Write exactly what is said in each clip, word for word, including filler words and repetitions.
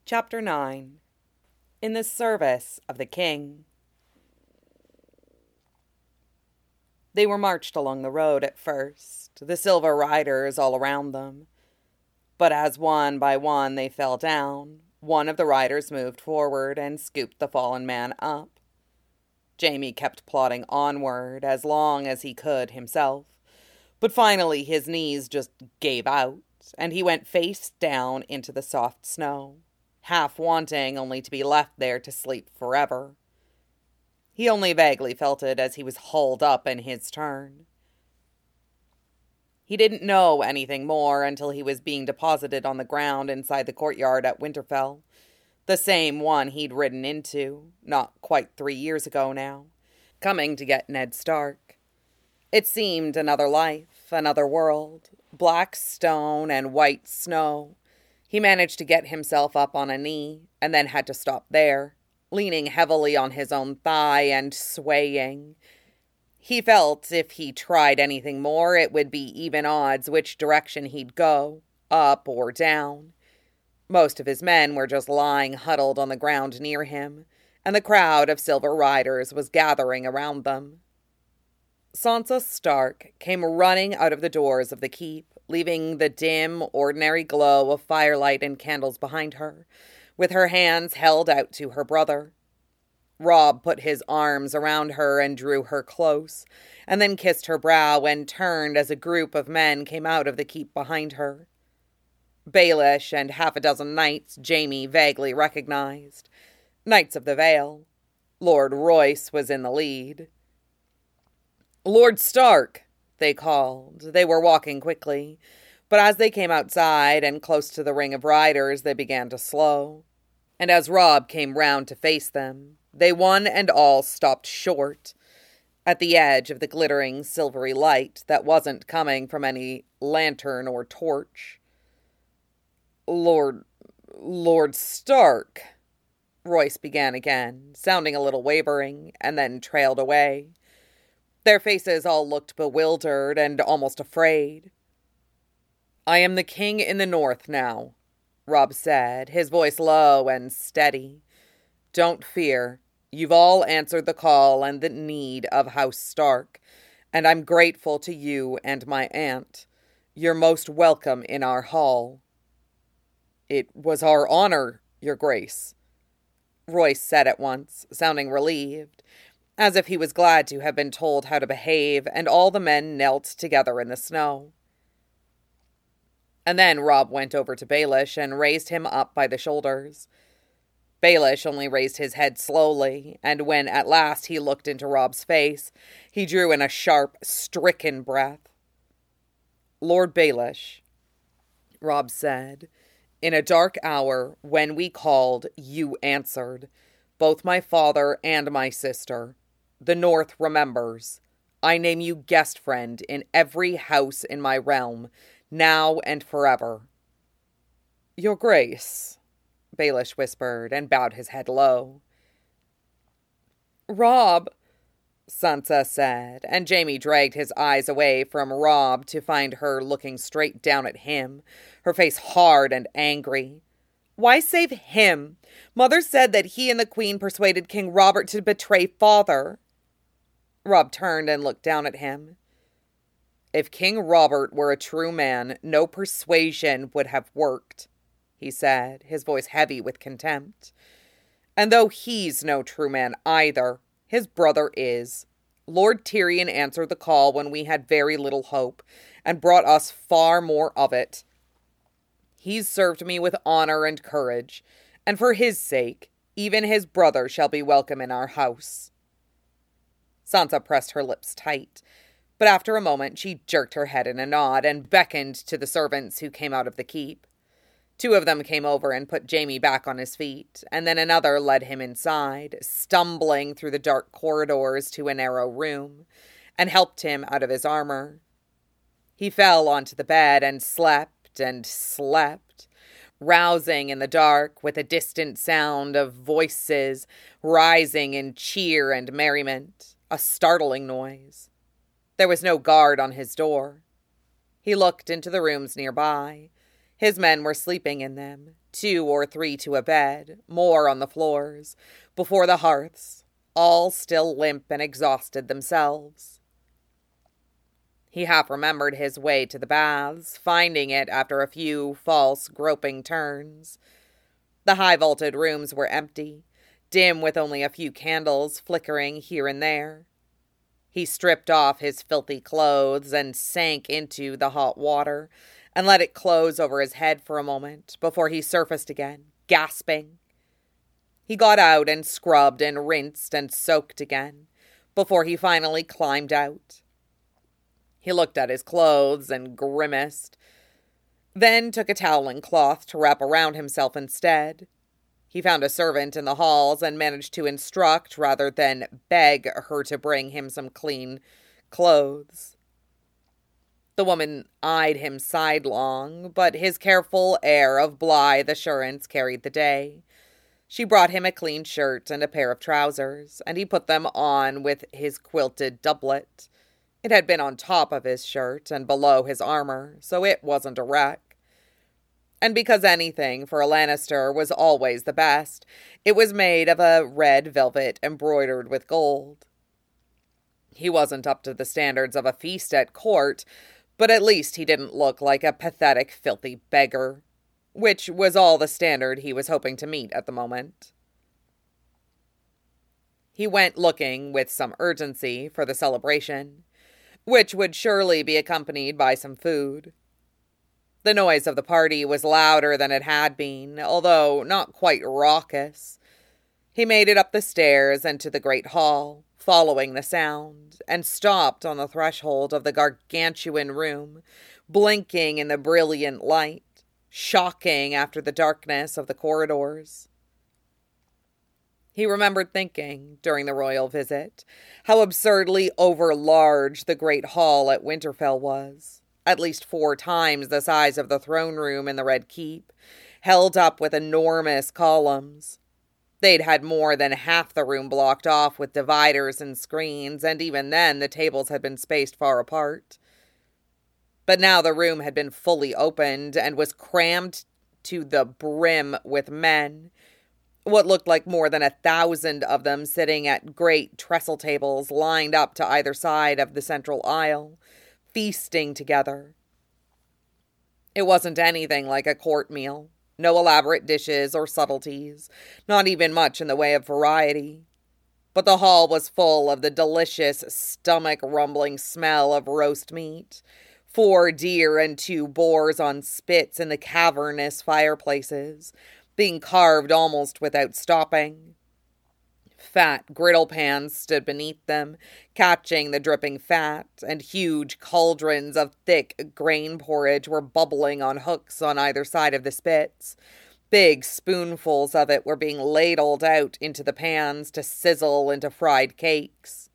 Chapter nine. In the Service of the King. They were marched along the road at first, the silver riders all around them. But as one by one they fell down, one of the riders moved forward and scooped the fallen man up. Jaime kept plodding onward as long as he could himself, but finally his knees just gave out, and he went face down into the soft snow, half wanting only to be left there to sleep forever. He only vaguely felt it as he was hauled up in his turn. He didn't know anything more until he was being deposited on the ground inside the courtyard at Winterfell, the same one he'd ridden into, not quite three years ago now, coming to get Ned Stark. It seemed another life, another world, black stone and white snow. He managed to get himself up on a knee, and then had to stop there, leaning heavily on his own thigh and swaying. He felt if he tried anything more, it would be even odds which direction he'd go, up or down. Most of his men were just lying huddled on the ground near him, and the crowd of silver riders was gathering around them. Sansa Stark came running out of the doors of the keep, leaving the dim, ordinary glow of firelight and candles behind her, with her hands held out to her brother. Robb put his arms around her and drew her close, and then kissed her brow and turned as a group of men came out of the keep behind her. Baelish and half a dozen knights Jaime vaguely recognized. Knights of the Vale. Lord Royce was in the lead. "Lord Stark," they called. They were walking quickly, but as they came outside and close to the ring of riders, they began to slow. And as Robb came round to face them, they one and all stopped short, at the edge of the glittering silvery light that wasn't coming from any lantern or torch. Lord... Lord Stark," Royce began again, sounding a little wavering, and then trailed away. Their faces all looked bewildered and almost afraid. "I am the king in the north now," Robb said, his voice low and steady. "Don't fear. You've all answered the call and the need of House Stark, and I'm grateful to you and my aunt. You're most welcome in our hall." "It was our honor, your grace," Royce said at once, sounding relieved, as if he was glad to have been told how to behave, and all the men knelt together in the snow. And then Robb went over to Baelish and raised him up by the shoulders. Baelish only raised his head slowly, and when at last he looked into Robb's face, he drew in a sharp, stricken breath. "Lord Baelish," Robb said, "in a dark hour, when we called, you answered. Both my father and my sister. The North remembers. I name you guest friend in every house in my realm, now and forever." "Your grace," Baelish whispered, and bowed his head low. "Robb," Sansa said, and Jaime dragged his eyes away from Robb to find her looking straight down at him, her face hard and angry. "Why save him? Mother said that he and the Queen persuaded King Robert to betray father." Robb turned and looked down at him. "If King Robert were a true man, no persuasion would have worked," he said, his voice heavy with contempt. "And though he's no true man either, his brother is. Lord Tyrion answered the call when we had very little hope, and brought us far more of it. He's served me with honor and courage, and for his sake, even his brother shall be welcome in our house." Sansa pressed her lips tight, but after a moment she jerked her head in a nod and beckoned to the servants who came out of the keep. Two of them came over and put Jaime back on his feet, and then another led him inside, stumbling through the dark corridors to a narrow room, and helped him out of his armor. He fell onto the bed and slept and slept, rousing in the dark with a distant sound of voices rising in cheer and merriment, a startling noise. There was no guard on his door. He looked into the rooms nearby. His men were sleeping in them, two or three to a bed, more on the floors, before the hearths, all still limp and exhausted themselves. He half remembered his way to the baths, finding it after a few false, groping turns. The high-vaulted rooms were empty, dim with only a few candles flickering here and there. He stripped off his filthy clothes and sank into the hot water and let it close over his head for a moment before he surfaced again, gasping. He got out and scrubbed and rinsed and soaked again before he finally climbed out. He looked at his clothes and grimaced, then took a toweling cloth to wrap around himself instead. He found a servant in the halls and managed to instruct rather than beg her to bring him some clean clothes. The woman eyed him sidelong, but his careful air of blithe assurance carried the day. She brought him a clean shirt and a pair of trousers, and he put them on with his quilted doublet. It had been on top of his shirt and below his armor, so it wasn't a wreck. And because anything for a Lannister was always the best, it was made of a red velvet embroidered with gold. He wasn't up to the standards of a feast at court, but at least he didn't look like a pathetic, filthy beggar, which was all the standard he was hoping to meet at the moment. He went looking with some urgency for the celebration, which would surely be accompanied by some food. The noise of the party was louder than it had been, although not quite raucous. He made it up the stairs and to the great hall, following the sound, and stopped on the threshold of the gargantuan room, blinking in the brilliant light, shocking after the darkness of the corridors. He remembered thinking, during the royal visit, how absurdly over-large the great hall at Winterfell was. At least four times the size of the throne room in the Red Keep, held up with enormous columns. They'd had more than half the room blocked off with dividers and screens, and even then the tables had been spaced far apart. But now the room had been fully opened and was crammed to the brim with men, what looked like more than a thousand of them sitting at great trestle tables lined up to either side of the central aisle, feasting together. It wasn't anything like a court meal. No elaborate dishes or subtleties, not even much in the way of variety. But the hall was full of the delicious, stomach-rumbling smell of roast meat, four deer and two boars on spits in the cavernous fireplaces, being carved almost without stopping. Fat griddle pans stood beneath them, catching the dripping fat, and huge cauldrons of thick grain porridge were bubbling on hooks on either side of the spits. Big spoonfuls of it were being ladled out into the pans to sizzle into fried cakes.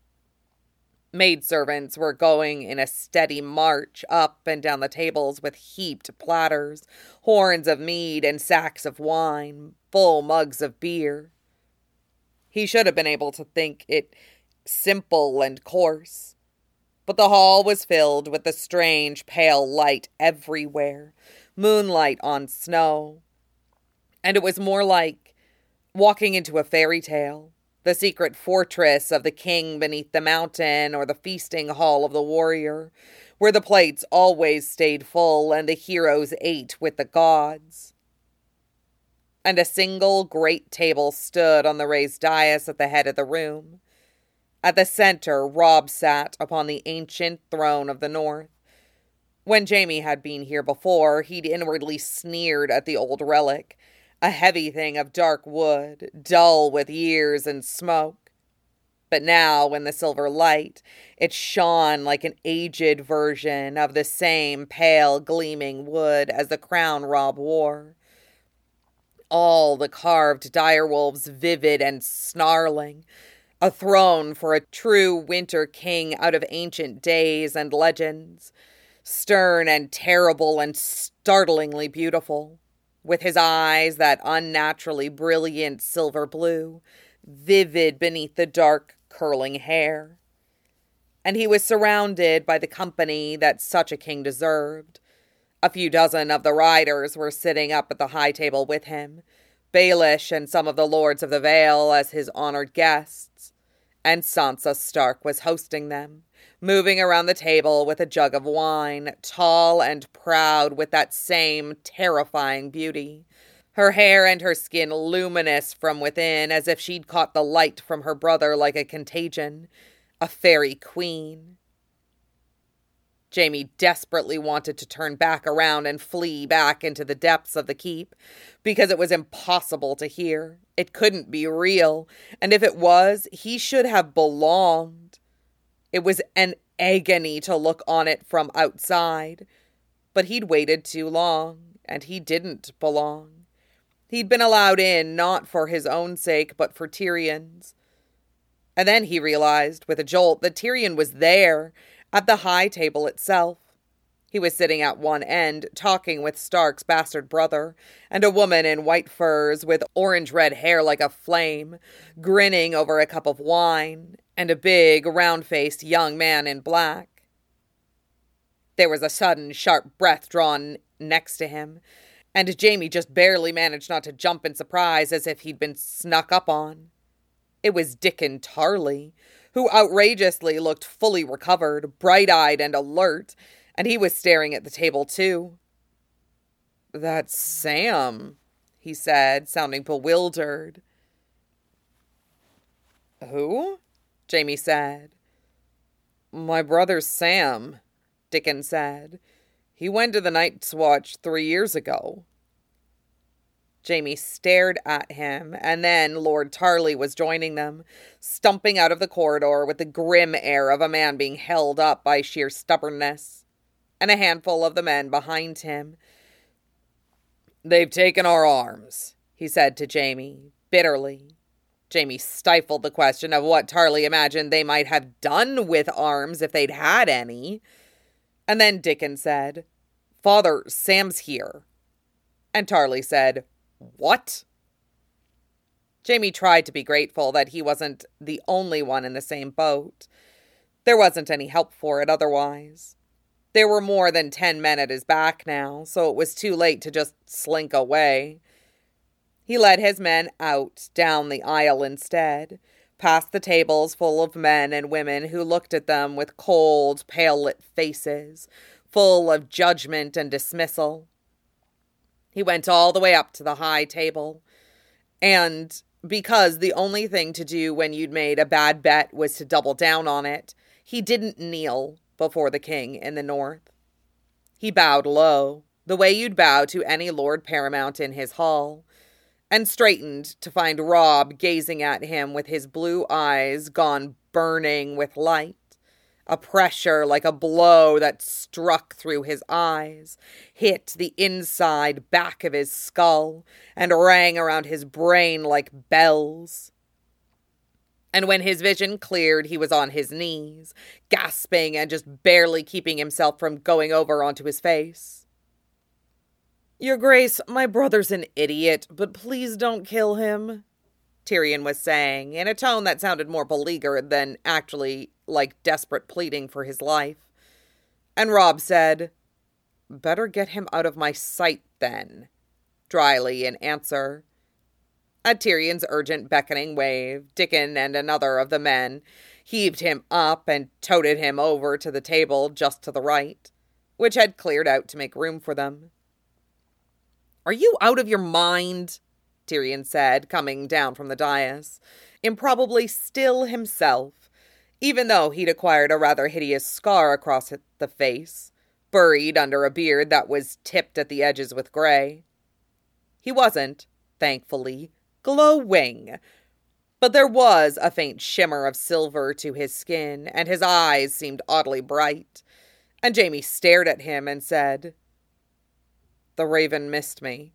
Maidservants were going in a steady march up and down the tables with heaped platters, horns of mead and sacks of wine, full mugs of beer. He should have been able to think it simple and coarse. But the hall was filled with the strange pale light everywhere, moonlight on snow. And it was more like walking into a fairy tale, the secret fortress of the king beneath the mountain or the feasting hall of the warrior, where the plates always stayed full and the heroes ate with the gods. And a single great table stood on the raised dais at the head of the room. At the center, Robb sat upon the ancient throne of the north. When Jaime had been here before, he'd inwardly sneered at the old relic, a heavy thing of dark wood, dull with years and smoke. But now, in the silver light, it shone like an aged version of the same pale, gleaming wood as the crown Robb wore. All the carved direwolves vivid and snarling, a throne for a true winter king out of ancient days and legends, stern and terrible and startlingly beautiful, with his eyes that unnaturally brilliant silver blue, vivid beneath the dark curling hair. And he was surrounded by the company that such a king deserved, A few dozen of the riders were sitting up at the high table with him, Baelish and some of the lords of the Vale as his honored guests, and Sansa Stark was hosting them, moving around the table with a jug of wine, tall and proud with that same terrifying beauty, her hair and her skin luminous from within as if she'd caught the light from her brother like a contagion, a fairy queen. Jaime desperately wanted to turn back around and flee back into the depths of the keep, because it was impossible to hear. It couldn't be real, and if it was, he should have belonged. It was an agony to look on it from outside, but he'd waited too long, and he didn't belong. He'd been allowed in not for his own sake, but for Tyrion's. And then he realized, with a jolt, that Tyrion was there, at the high table itself. He was sitting at one end, talking with Stark's bastard brother, and a woman in white furs with orange-red hair like a flame, grinning over a cup of wine, and a big, round-faced young man in black. There was a sudden, sharp breath drawn next to him, and Jaime just barely managed not to jump in surprise as if he'd been snuck up on. It was Dickon Tarly, who outrageously looked fully recovered, bright-eyed and alert, and he was staring at the table too. "That's Sam," he said, sounding bewildered. "Who?" Jaime said. "My brother's Sam," Dickon said. "He went to the Night's Watch three years ago." Jaime stared at him, and then Lord Tarly was joining them, stumping out of the corridor with the grim air of a man being held up by sheer stubbornness, and a handful of the men behind him. "They've taken our arms," he said to Jaime, bitterly. Jaime stifled the question of what Tarly imagined they might have done with arms if they'd had any. And then Dickon said, "Father, Sam's here." And Tarly said, "What?" Jaime tried to be grateful that he wasn't the only one in the same boat. There wasn't any help for it otherwise. There were more than ten men at his back now, so it was too late to just slink away. He led his men out, down the aisle instead, past the tables full of men and women who looked at them with cold, pale-lit faces, full of judgment and dismissal. He went all the way up to the high table, and because the only thing to do when you'd made a bad bet was to double down on it, he didn't kneel before the king in the north. He bowed low, the way you'd bow to any lord paramount in his hall, and straightened to find Robb gazing at him with his blue eyes gone burning with light. A pressure like a blow that struck through his eyes, hit the inside back of his skull, and rang around his brain like bells. And when his vision cleared, he was on his knees, gasping and just barely keeping himself from going over onto his face. "Your Grace, my brother's an idiot, but please don't kill him," Tyrion was saying, in a tone that sounded more beleaguered than actually like desperate pleading for his life. And Robb said, "Better get him out of my sight, then," dryly in answer. At Tyrion's urgent beckoning wave, Dickon and another of the men heaved him up and toted him over to the table just to the right, which had cleared out to make room for them. "Are you out of your mind?" Tyrion said, coming down from the dais, improbably still himself, even though he'd acquired a rather hideous scar across the face, buried under a beard that was tipped at the edges with gray. He wasn't, thankfully, glowing, but there was a faint shimmer of silver to his skin, and his eyes seemed oddly bright, and Jaime stared at him and said, "The Raven missed me."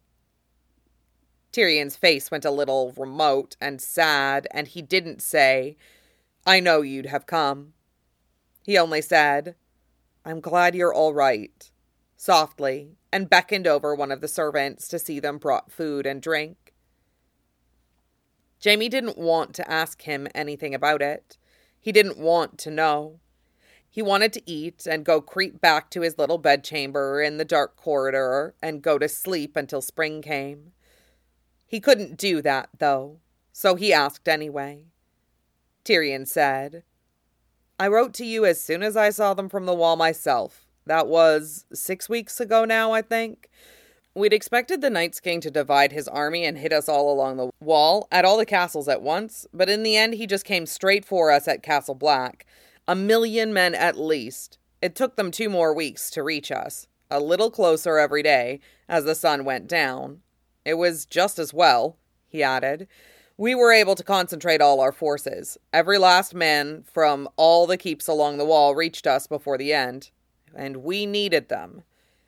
Tyrion's face went a little remote and sad, and he didn't say, "I know you'd have come." He only said, "I'm glad you're all right," softly, and beckoned over one of the servants to see them brought food and drink. Jaime didn't want to ask him anything about it. He didn't want to know. He wanted to eat and go creep back to his little bedchamber in the dark corridor and go to sleep until spring came. He couldn't do that, though, so he asked anyway. Tyrion said, "I wrote to you as soon as I saw them from the wall myself. That was six weeks ago now, I think. We'd expected the Night's King to divide his army and hit us all along the wall at all the castles at once, but in the end he just came straight for us at Castle Black. A million men at least. It took them two more weeks to reach us, a little closer every day as the sun went down. It was just as well," he added. "We were able to concentrate all our forces. Every last man from all the keeps along the wall reached us before the end, and we needed them."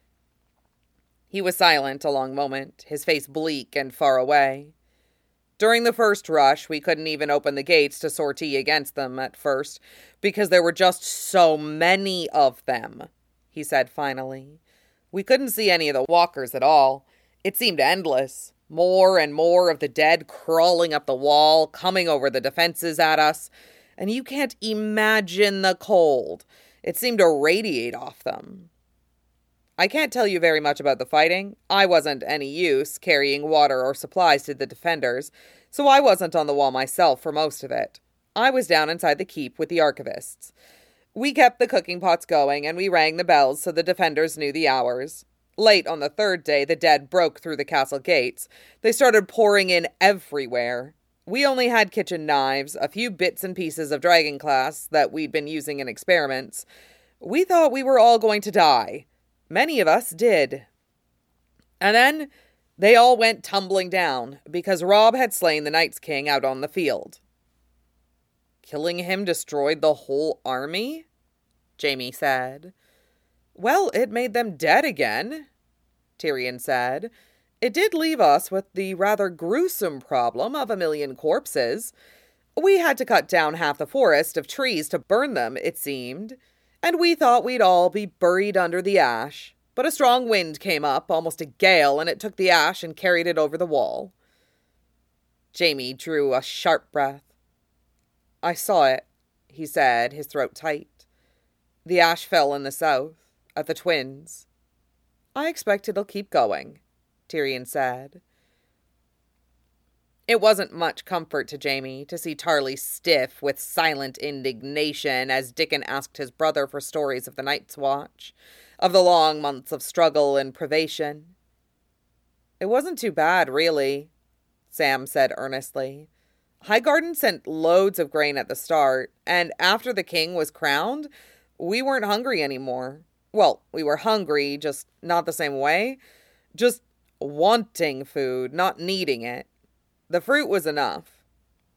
He was silent a long moment, his face bleak and far away. "During the first rush, we couldn't even open the gates to sortie against them at first, because there were just so many of them," he said finally. "We couldn't see any of the walkers at all. It seemed endless. More and more of the dead crawling up the wall, coming over the defenses at us. And you can't imagine the cold. It seemed to radiate off them. I can't tell you very much about the fighting. I wasn't any use carrying water or supplies to the defenders, so I wasn't on the wall myself for most of it. I was down inside the keep with the archivists. We kept the cooking pots going, and we rang the bells so the defenders knew the hours. Late on the third day, the dead broke through the castle gates. They started pouring in everywhere. We only had kitchen knives, a few bits and pieces of dragon glass that we'd been using in experiments. We thought we were all going to die. Many of us did. And then they all went tumbling down, because Robb had slain the Night's King out on the field." "Killing him destroyed the whole army?" Jaime said. "Well, it made them dead again," Tyrion said. "It did leave us with the rather gruesome problem of a million corpses. We had to cut down half the forest of trees to burn them, it seemed. And we thought we'd all be buried under the ash. But a strong wind came up, almost a gale, and it took the ash and carried it over the wall." Jaime drew a sharp breath. "I saw it," he said, his throat tight. "The ash fell in the south, at the Twins." "I expect it'll keep going," Tyrion said. It wasn't much comfort to Jaime to see Tarly stiff with silent indignation as Dickon asked his brother for stories of the Night's Watch, of the long months of struggle and privation. "It wasn't too bad, really," Sam said earnestly. "Highgarden sent loads of grain at the start, and after the king was crowned, we weren't hungry anymore. Well, we were hungry, just not the same way. Just wanting food, not needing it. The fruit was enough."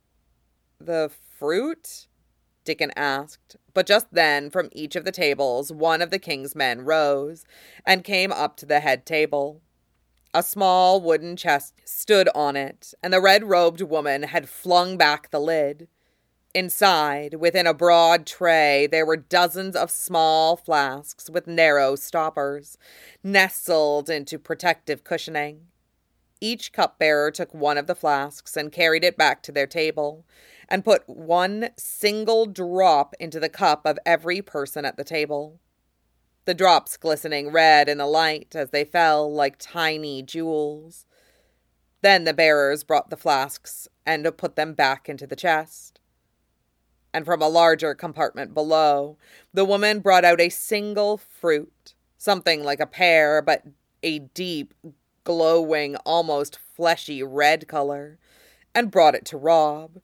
"The fruit?" Dickon asked, but just then, from each of the tables, one of the king's men rose and came up to the head table. A small wooden chest stood on it, and the red-robed woman had flung back the lid. Inside, within a broad tray, there were dozens of small flasks with narrow stoppers, nestled into protective cushioning. Each cupbearer took one of the flasks and carried it back to their table, and put one single drop into the cup of every person at the table. The drops glistening red in the light as they fell like tiny jewels. Then the bearers brought the flasks and put them back into the chest. And from a larger compartment below, the woman brought out a single fruit, something like a pear, but a deep, glowing, almost fleshy red color, and brought it to Robb.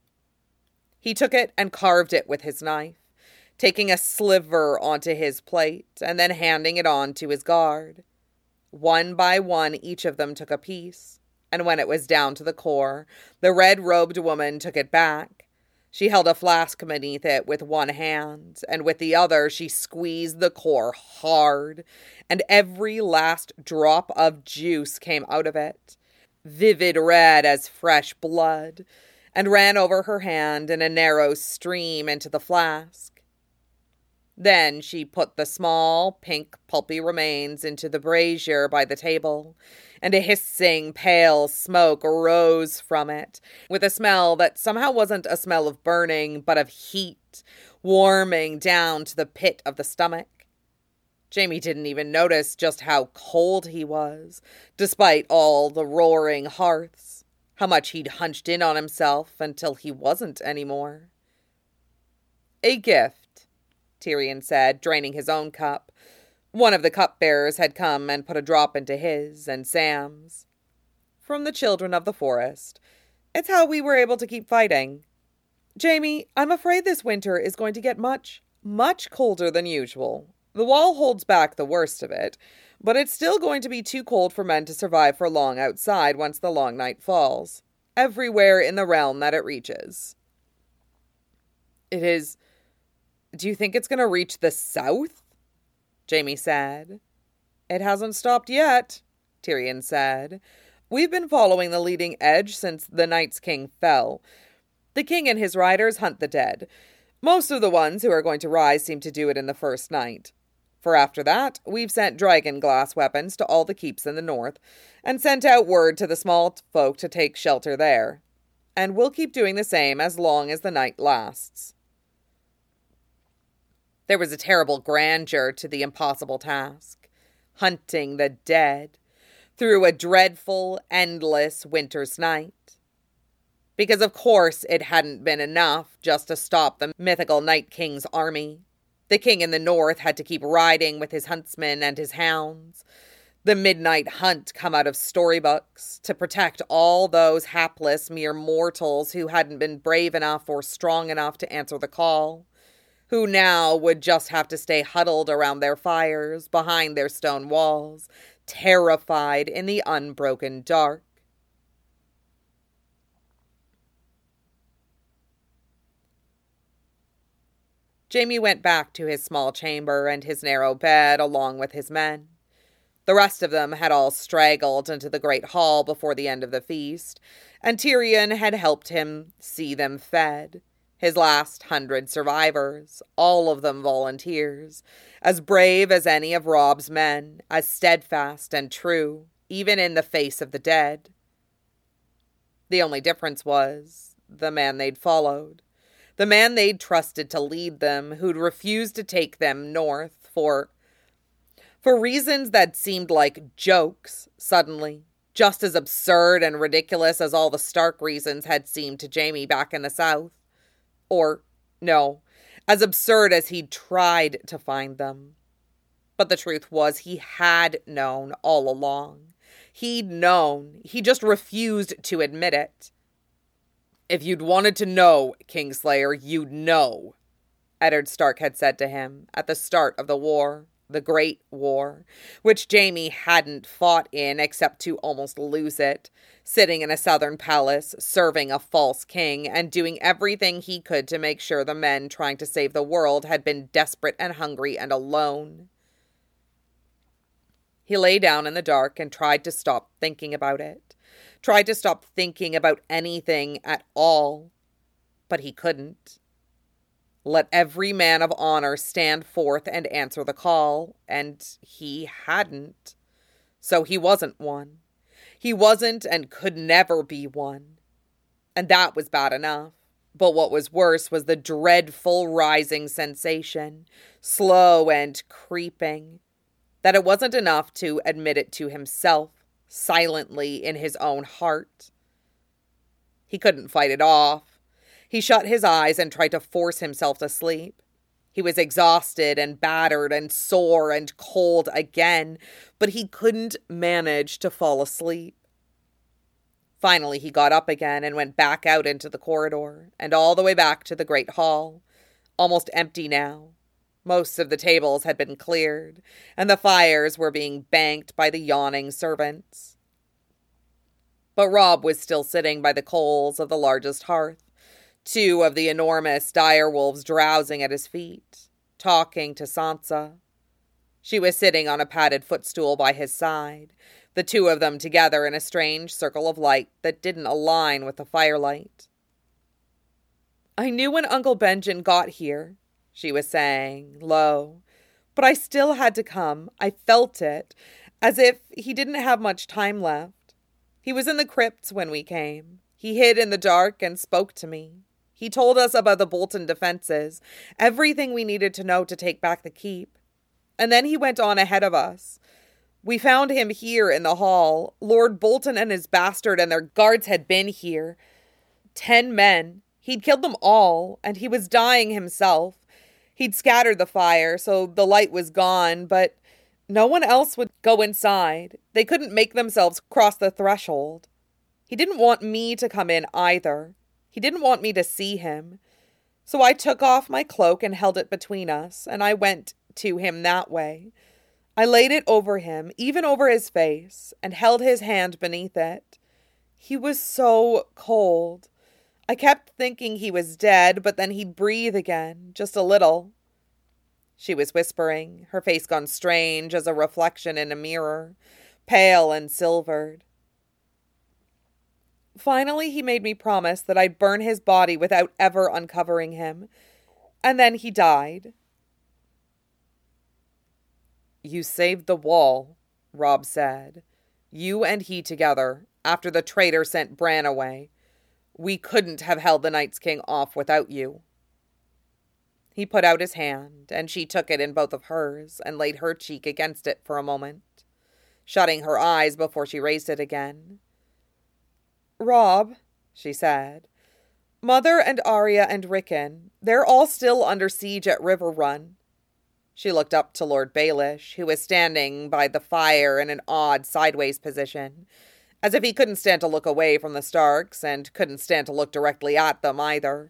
He took it and carved it with his knife, taking a sliver onto his plate and then handing it on to his guard. One by one, each of them took a piece, and when it was down to the core, the red-robed woman took it back. She held a flask beneath it with one hand, and with the other she squeezed the core hard, and every last drop of juice came out of it, vivid red as fresh blood, and ran over her hand in a narrow stream into the flask. Then she put the small, pink, pulpy remains into the brazier by the table, and a hissing, pale smoke rose from it, with a smell that somehow wasn't a smell of burning, but of heat, warming down to the pit of the stomach. Jamie didn't even notice just how cold he was, despite all the roaring hearths, how much he'd hunched in on himself until he wasn't anymore. "A gift," Tyrion said, draining his own cup. One of the cupbearers had come and put a drop into his and Sam's. "From the children of the forest. It's how we were able to keep fighting. Jamie, I'm afraid this winter is going to get much, much colder than usual. The wall holds back the worst of it, but it's still going to be too cold for men to survive for long outside once the long night falls, everywhere in the realm that it reaches." "It is... Do you think it's going to reach the south?" Jamie said. "It hasn't stopped yet," Tyrion said. "We've been following the leading edge since the Night's King fell. The king and his riders hunt the dead. Most of the ones who are going to rise seem to do it in the first night. For after that, we've sent dragon glass weapons to all the keeps in the north, and sent out word to the small folk to take shelter there. And we'll keep doing the same as long as the night lasts." There was a terrible grandeur to the impossible task, hunting the dead, through a dreadful, endless winter's night. Because of course it hadn't been enough just to stop the mythical Night King's army. The king in the north had to keep riding with his huntsmen and his hounds. The midnight hunt come out of storybooks to protect all those hapless mere mortals who hadn't been brave enough or strong enough to answer the call, who now would just have to stay huddled around their fires, behind their stone walls, terrified in the unbroken dark. Jamie went back to his small chamber and his narrow bed along with his men. The rest of them had all straggled into the great hall before the end of the feast, and Tyrion had helped him see them fed. His last hundred survivors, all of them volunteers, as brave as any of Robb's men, as steadfast and true, even in the face of the dead. The only difference was the man they'd followed. The man they'd trusted to lead them, who'd refused to take them north for... for reasons that seemed like jokes, suddenly, just as absurd and ridiculous as all the Stark reasons had seemed to Jamie back in the south. Or, no, as absurd as he'd tried to find them. But the truth was he had known all along. He'd known. He just refused to admit it. "If you'd wanted to know, Kingslayer, you'd know," Eddard Stark had said to him at the start of the war, the Great War, which Jamie hadn't fought in except to almost lose it, sitting in a southern palace, serving a false king, and doing everything he could to make sure the men trying to save the world had been desperate and hungry and alone. He lay down in the dark and tried to stop thinking about it. Tried to stop thinking about anything at all. But he couldn't. Let every man of honor stand forth and answer the call, and he hadn't. So he wasn't one. He wasn't and could never be one. And that was bad enough. But what was worse was the dreadful rising sensation, slow and creeping, that it wasn't enough to admit it to himself, silently in his own heart. He couldn't fight it off. He shut his eyes and tried to force himself to sleep. He was exhausted and battered and sore and cold again, but he couldn't manage to fall asleep. Finally, he got up again and went back out into the corridor and all the way back to the great hall, almost empty now. Most of the tables had been cleared, and the fires were being banked by the yawning servants. But Robb was still sitting by the coals of the largest hearth, two of the enormous direwolves drowsing at his feet, talking to Sansa. She was sitting on a padded footstool by his side, the two of them together in a strange circle of light that didn't align with the firelight. "I knew when Uncle Benjen got here," she was saying, low, "but I still had to come. I felt it, as if he didn't have much time left. He was in the crypts when we came. He hid in the dark and spoke to me. He told us about the Bolton defenses, everything we needed to know to take back the keep. And then he went on ahead of us. We found him here in the hall. Lord Bolton and his bastard and their guards had been here. Ten men. He'd killed them all, and he was dying himself. He'd scattered the fire, so the light was gone, but no one else would go inside. They couldn't make themselves cross the threshold. He didn't want me to come in either. He didn't want me to see him. So I took off my cloak and held it between us, and I went to him that way. I laid it over him, even over his face, and held his hand beneath it. He was so cold. I kept thinking he was dead, but then he'd breathe again, just a little. She was whispering, her face gone strange as a reflection in a mirror, pale and silvered. Finally, he made me promise that I'd burn his body without ever uncovering him, and then he died. You saved the wall, Robb said. You and he together, after the traitor sent Bran away. We couldn't have held the Night's King off without you. He put out his hand, and she took it in both of hers and laid her cheek against it for a moment, shutting her eyes before she raised it again. Robb, she said, Mother and Arya and Rickon, they're all still under siege at Riverrun. She looked up to Lord Baelish, who was standing by the fire in an odd sideways position, as if he couldn't stand to look away from the Starks and couldn't stand to look directly at them either.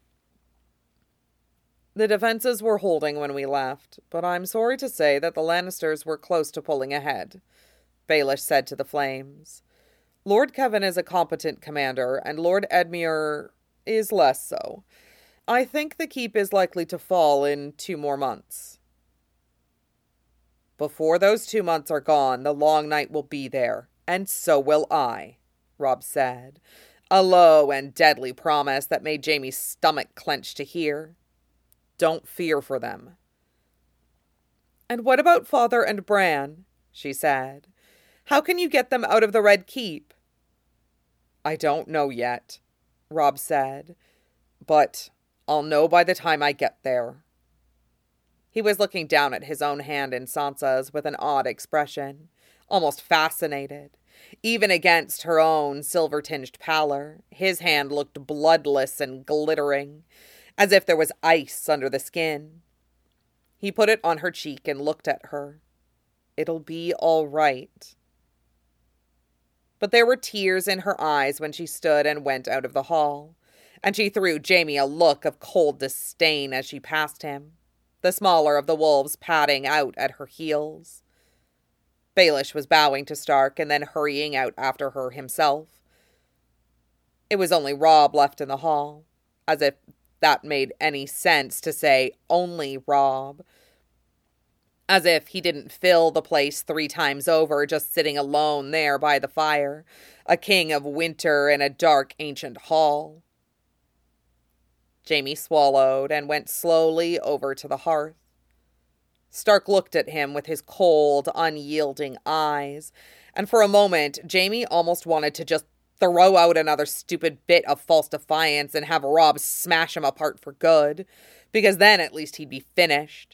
The defenses were holding when we left, but I'm sorry to say that the Lannisters were close to pulling ahead, Baelish said to the Flames. Lord Kevin is a competent commander, and Lord Edmure is less so. I think the keep is likely to fall in two more months. Before those two months are gone, the Long Night will be there. And so will I, Robb said, a low and deadly promise that made Jaime's stomach clench to hear. Don't fear for them. And what about Father and Bran? She said. How can you get them out of the Red Keep? I don't know yet, Robb said, but I'll know by the time I get there. He was looking down at his own hand in Sansa's with an odd expression, almost fascinated. Even against her own silver-tinged pallor, his hand looked bloodless and glittering, as if there was ice under the skin. He put it on her cheek and looked at her. It'll be all right. But there were tears in her eyes when she stood and went out of the hall, and she threw Jaime a look of cold disdain as she passed him, the smaller of the wolves padding out at her heels. Baelish was bowing to Stark and then hurrying out after her himself. It was only Robb left in the hall, as if that made any sense to say only Robb. As if he didn't fill the place three times over just sitting alone there by the fire, a king of winter in a dark ancient hall. Jaime swallowed and went slowly over to the hearth. Stark looked at him with his cold, unyielding eyes, and for a moment Jaime almost wanted to just throw out another stupid bit of false defiance and have Robb smash him apart for good, because then at least he'd be finished.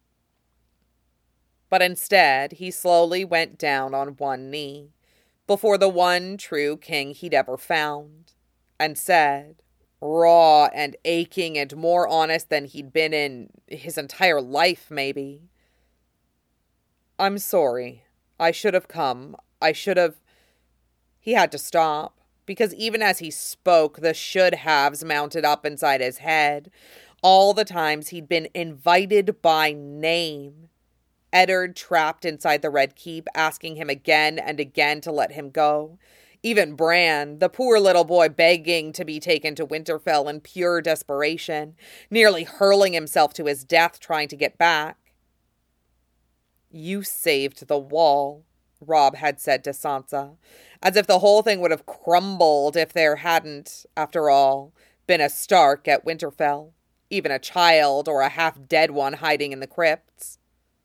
But instead, he slowly went down on one knee, before the one true king he'd ever found, and said, raw and aching and more honest than he'd been in his entire life, maybe, I'm sorry. I should have come. I should have... He had to stop, because even as he spoke, the should-haves mounted up inside his head. All the times he'd been invited by name. Eddard trapped inside the Red Keep, asking him again and again to let him go. Even Bran, the poor little boy begging to be taken to Winterfell in pure desperation, nearly hurling himself to his death trying to get back. You saved the wall, Robb had said to Sansa, as if the whole thing would have crumbled if there hadn't, after all, been a Stark at Winterfell, even a child or a half-dead one hiding in the crypts.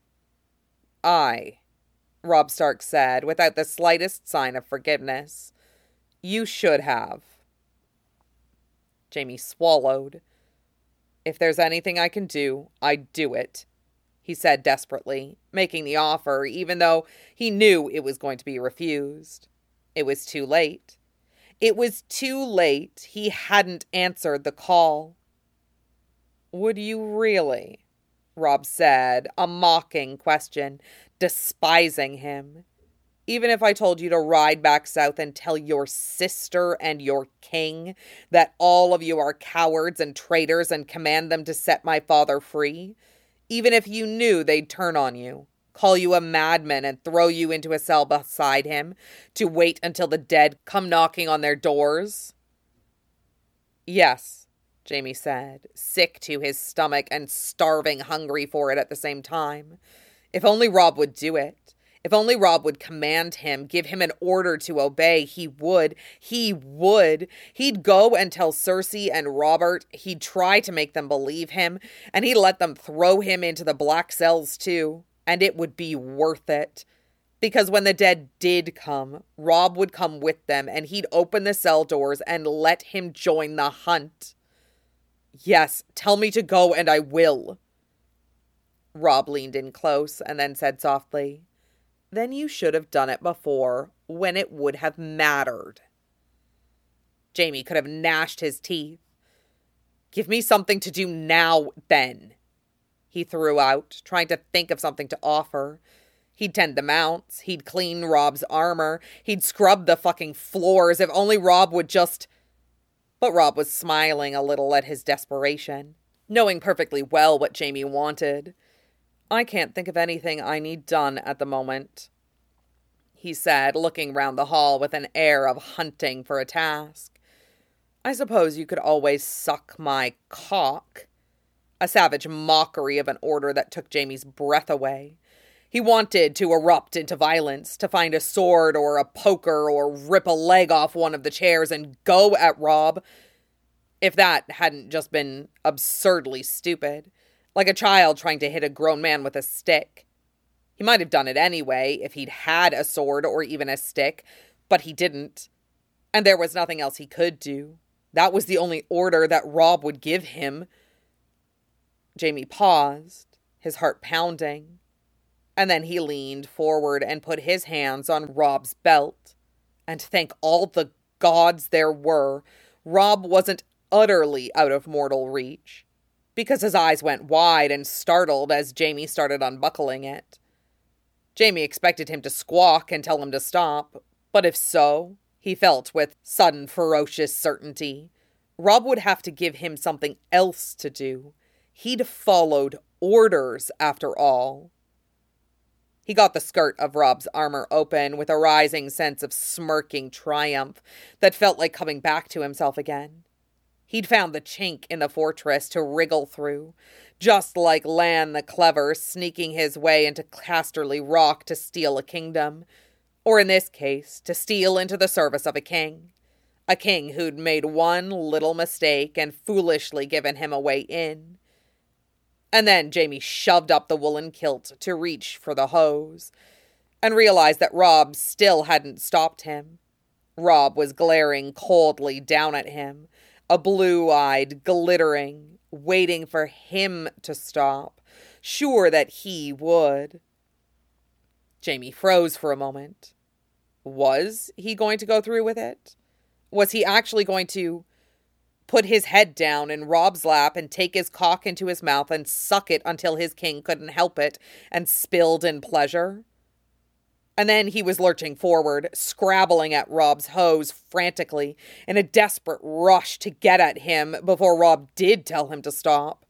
I, Robb Stark said, without the slightest sign of forgiveness. You should have. Jamie swallowed. "If there's anything I can do, I'd do it," he said desperately, making the offer even though he knew it was going to be refused. It was too late. It was too late. He hadn't answered the call. "Would you really?" Robb said, a mocking question, despising him. "Even if I told you to ride back south and tell your sister and your king that all of you are cowards and traitors and command them to set my father free? Even if you knew they'd turn on you, call you a madman and throw you into a cell beside him to wait until the dead come knocking on their doors?" "Yes," Jamie said, sick to his stomach and starving hungry for it at the same time. If only Robb would do it. If only Robb would command him, give him an order to obey, he would. He would. He'd go and tell Cersei and Robert. He'd try to make them believe him, and he'd let them throw him into the black cells too. And it would be worth it. Because when the dead did come, Robb would come with them, and he'd open the cell doors and let him join the hunt. "Yes, tell me to go and I will." Robb leaned in close and then said softly, "Then you should have done it before, when it would have mattered." Jamie could have gnashed his teeth. "Give me something to do now, then," he threw out, trying to think of something to offer. He'd tend the mounts, he'd clean Robb's armor, he'd scrub the fucking floors, if only Robb would just... But Robb was smiling a little at his desperation, knowing perfectly well what Jamie wanted. "I can't think of anything I need done at the moment," he said, looking round the hall with an air of hunting for a task. "I suppose you could always suck my cock." A savage mockery of an order that took Jamie's breath away. He wanted to erupt into violence, to find a sword or a poker or rip a leg off one of the chairs and go at Robb. If that hadn't just been absurdly stupid. Like a child trying to hit a grown man with a stick. He might have done it anyway if he'd had a sword or even a stick, but he didn't. And there was nothing else he could do. That was the only order that Robb would give him. Jamie paused, his heart pounding. And then he leaned forward and put his hands on Robb's belt. And thank all the gods there were, Robb wasn't utterly out of mortal reach. Because his eyes went wide and startled as Jamie started unbuckling it. Jamie expected him to squawk and tell him to stop, but if so, he felt with sudden ferocious certainty, Robb would have to give him something else to do. He'd followed orders, after all. He got the skirt of Robb's armor open with a rising sense of smirking triumph that felt like coming back to himself again. He'd found the chink in the fortress to wriggle through, just like Lan the Clever sneaking his way into Casterly Rock to steal a kingdom, or in this case, to steal into the service of a king. A king who'd made one little mistake and foolishly given him a way in. And then Jamie shoved up the woolen kilt to reach for the hose, and realized that Robb still hadn't stopped him. Robb was glaring coldly down at him, a blue-eyed, glittering, waiting for him to stop, sure that he would. Jamie froze for a moment. Was he going to go through with it? Was he actually going to put his head down in Robb's lap and take his cock into his mouth and suck it until his king couldn't help it and spilled in pleasure? And then he was lurching forward, scrabbling at Robb's hose frantically in a desperate rush to get at him before Robb did tell him to stop.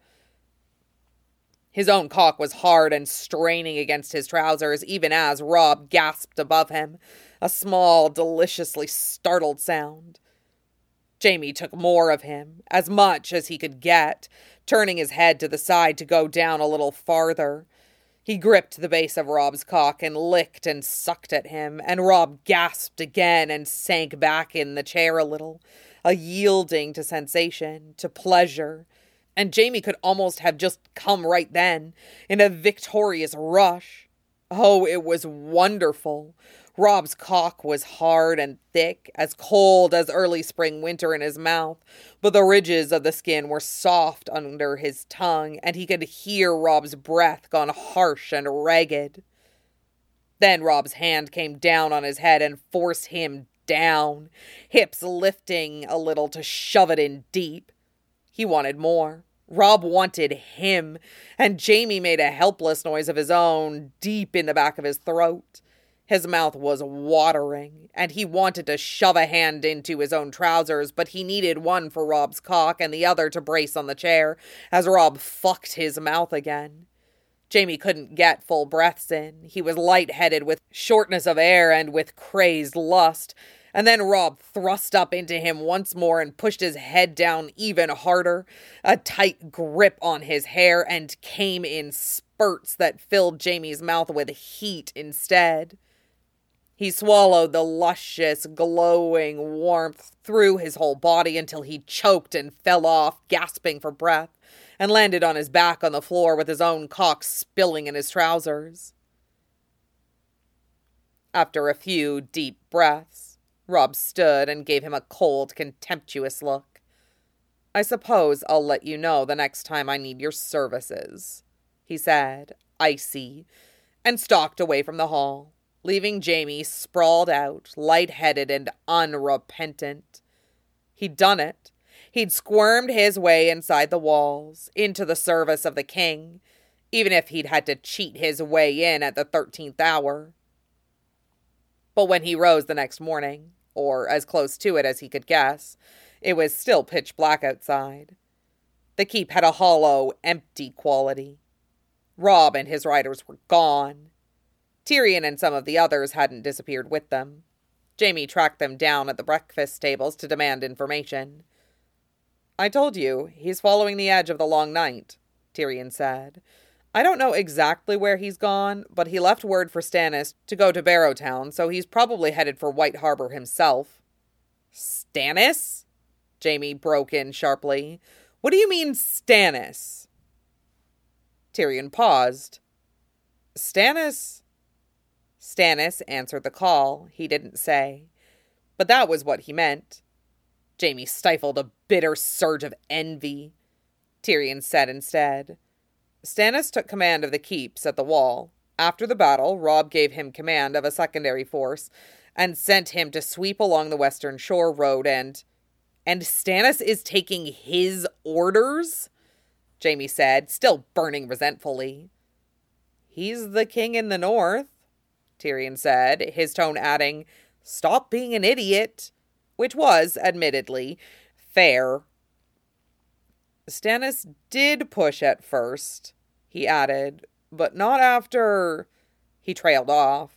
His own cock was hard and straining against his trousers even as Robb gasped above him, a small, deliciously startled sound. Jamie took more of him, as much as he could get, turning his head to the side to go down a little farther. He gripped the base of Robb's cock and licked and sucked at him, and Robb gasped again and sank back in the chair a little, a yielding to sensation, to pleasure. And Jamie could almost have just come right then, in a victorious rush. Oh, it was wonderful. Rob's cock was hard and thick, as cold as early spring winter in his mouth, but the ridges of the skin were soft under his tongue, and he could hear Rob's breath gone harsh and ragged. Then Rob's hand came down on his head and forced him down, hips lifting a little to shove it in deep. He wanted more. Rob wanted him, and Jamie made a helpless noise of his own, deep in the back of his throat. His mouth was watering, and he wanted to shove a hand into his own trousers, but he needed one for Rob's cock and the other to brace on the chair, as Rob fucked his mouth again. Jamie couldn't get full breaths in. He was lightheaded with shortness of air and with crazed lust. And then Rob thrust up into him once more and pushed his head down even harder. A tight grip on his hair and came in spurts that filled Jamie's mouth with heat instead. He swallowed the luscious, glowing warmth through his whole body until he choked and fell off, gasping for breath, and landed on his back on the floor with his own cock spilling in his trousers. After a few deep breaths, Rob stood and gave him a cold, contemptuous look. "I suppose I'll let you know the next time I need your services," he said, icy, and stalked away from the hall, leaving Jamie sprawled out, lightheaded and unrepentant. He'd done it. He'd squirmed his way inside the walls, into the service of the king, even if he'd had to cheat his way in at the thirteenth hour. But when he rose the next morning, or as close to it as he could guess, it was still pitch black outside. The keep had a hollow, empty quality. Rob and his riders were gone. Tyrion and some of the others hadn't disappeared with them. Jamie tracked them down at the breakfast tables to demand information. "I told you, he's following the edge of the long night," Tyrion said. "I don't know exactly where he's gone, but he left word for Stannis to go to Barrowtown, so he's probably headed for White Harbor himself." "Stannis?" Jamie broke in sharply. "What do you mean, Stannis?" Tyrion paused. "Stannis?" Stannis answered the call, he didn't say. But that was what he meant. Jamie stifled a bitter surge of envy. Tyrion said instead, "Stannis took command of the keeps at the wall. After the battle, Rob gave him command of a secondary force and sent him to sweep along the Western Shore Road and... And Stannis is taking his orders?" Jamie said, still burning resentfully. "He's the king in the north," Tyrion said, his tone adding, "Stop being an idiot," which was, admittedly, fair. "Stannis did push at first," he added, "but not after..." He trailed off.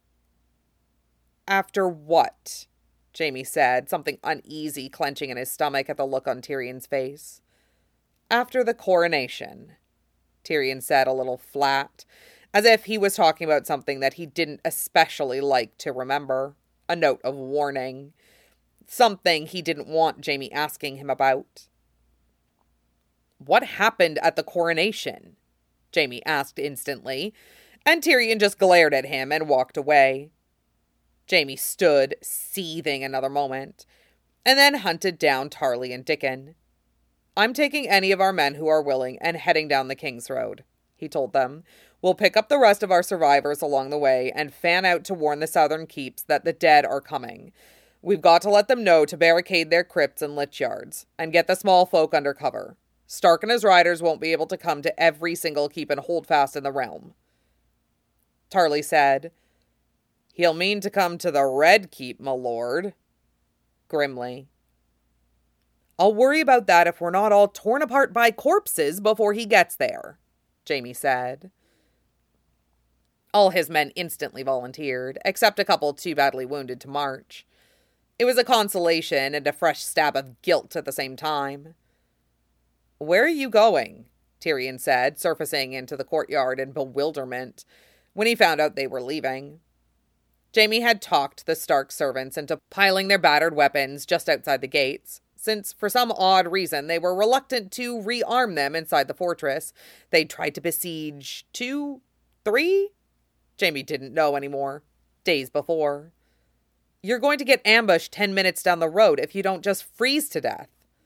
"After what?" Jamie said, something uneasy clenching in his stomach at the look on Tyrion's face. "After the coronation," Tyrion said a little flat, as if he was talking about something that he didn't especially like to remember. A note of warning. Something he didn't want Jamie asking him about. "What happened at the coronation?" Jamie asked instantly, and Tyrion just glared at him and walked away. Jamie stood, seething another moment, and then hunted down Tarly and Dickon. "I'm taking any of our men who are willing and heading down the King's Road," he told them. "We'll pick up the rest of our survivors along the way and fan out to warn the southern keeps that the dead are coming. We've got to let them know to barricade their crypts and lich yards, and get the small folk under cover. Stark and his riders won't be able to come to every single keep and hold fast in the realm." Tarly said, "He'll mean to come to the Red Keep, my lord," grimly. "I'll worry about that if we're not all torn apart by corpses before he gets there," Jamie said. All his men instantly volunteered, except a couple too badly wounded to march. It was a consolation and a fresh stab of guilt at the same time. "Where are you going?" Tyrion said, surfacing into the courtyard in bewilderment when he found out they were leaving. Jamie had talked the Stark servants into piling their battered weapons just outside the gates, since for some odd reason they were reluctant to rearm them inside the fortress. They'd tried to besiege two, three? Jamie didn't know anymore. Days before. You're going to get ambushed ten minutes down the road if you don't just freeze to death.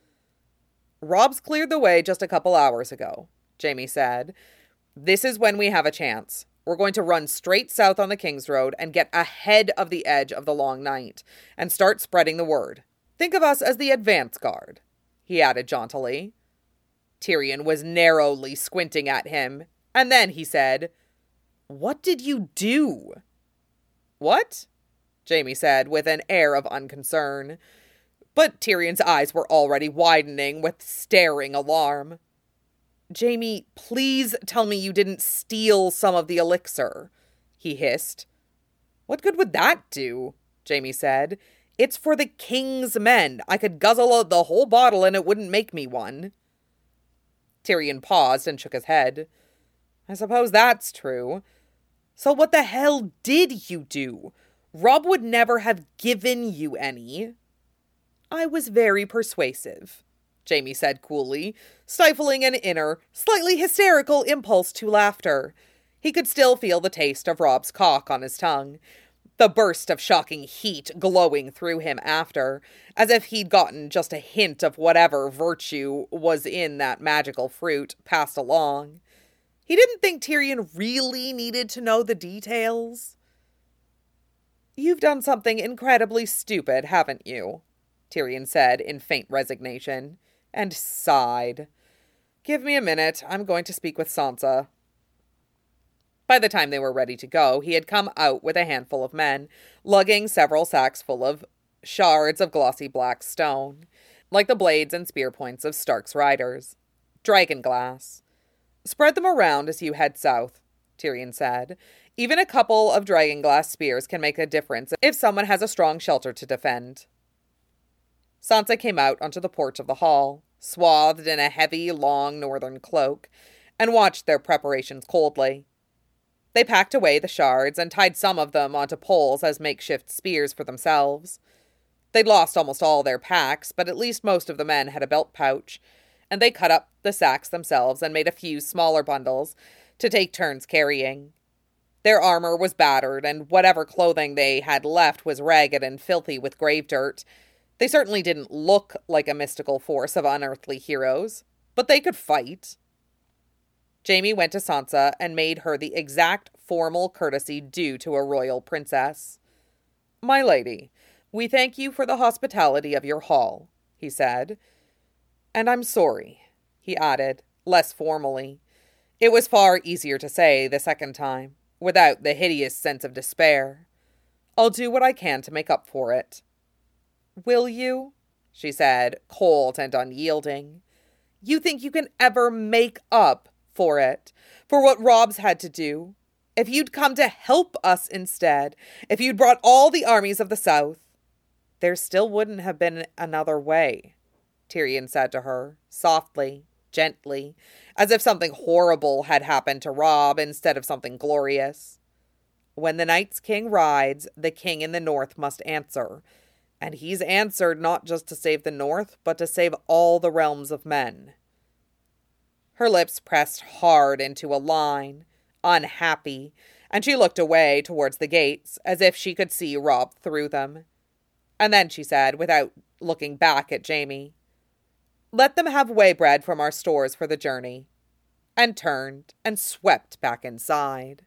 Robb's cleared the way just a couple hours ago, Jamie said. This is when we have a chance. We're going to run straight south on the King's Road and get ahead of the edge of the Long Night and start spreading the word. Think of us as the advance guard, he added jauntily. Tyrion was narrowly squinting at him, and then he said, What did you do? What? Jamie said with an air of unconcern. But Tyrion's eyes were already widening with staring alarm. Jamie, please tell me you didn't steal some of the elixir, he hissed. What good would that do? Jamie said. It's for the king's men. I could guzzle the whole bottle and it wouldn't make me one. Tyrion paused and shook his head. I suppose that's true. So what the hell did you do? Robb would never have given you any. I was very persuasive, Jamie said coolly, stifling an inner, slightly hysterical impulse to laughter. He could still feel the taste of Robb's cock on his tongue, the burst of shocking heat glowing through him after, as if he'd gotten just a hint of whatever virtue was in that magical fruit passed along. He didn't think Tyrion really needed to know the details. You've done something incredibly stupid, haven't you? Tyrion said in faint resignation, and sighed. Give me a minute, I'm going to speak with Sansa. By the time they were ready to go, he had come out with a handful of men, lugging several sacks full of shards of glossy black stone, like the blades and spear points of Stark's riders. Dragon glass. Spread them around as you head south, Tyrion said. Even a couple of dragon glass spears can make a difference if someone has a strong shelter to defend. Sansa came out onto the porch of the hall, swathed in a heavy, long northern cloak, and watched their preparations coldly. They packed away the shards and tied some of them onto poles as makeshift spears for themselves. They'd lost almost all their packs, but at least most of the men had a belt pouch, and they cut up the sacks themselves and made a few smaller bundles to take turns carrying. Their armor was battered, and whatever clothing they had left was ragged and filthy with grave dirt. They certainly didn't look like a mystical force of unearthly heroes, but they could fight. Jamie went to Sansa and made her the exact formal courtesy due to a royal princess. My lady, we thank you for the hospitality of your hall, he said. And I'm sorry, he added, less formally. It was far easier to say the second time, without the hideous sense of despair. I'll do what I can to make up for it. Will you? She said, cold and unyielding. You think you can ever make up for it, for what Robb's had to do? If you'd come to help us instead, if you'd brought all the armies of the south, there still wouldn't have been another way, Tyrion said to her, softly, gently, as if something horrible had happened to Robb instead of something glorious. When the Night's King rides, the king in the north must answer, and he's answered not just to save the north, but to save all the realms of men. Her lips pressed hard into a line, unhappy, and she looked away towards the gates, as if she could see Robb through them. And then she said, without looking back at Jamie, Let them have waybread from our stores for the journey, and turned and swept back inside.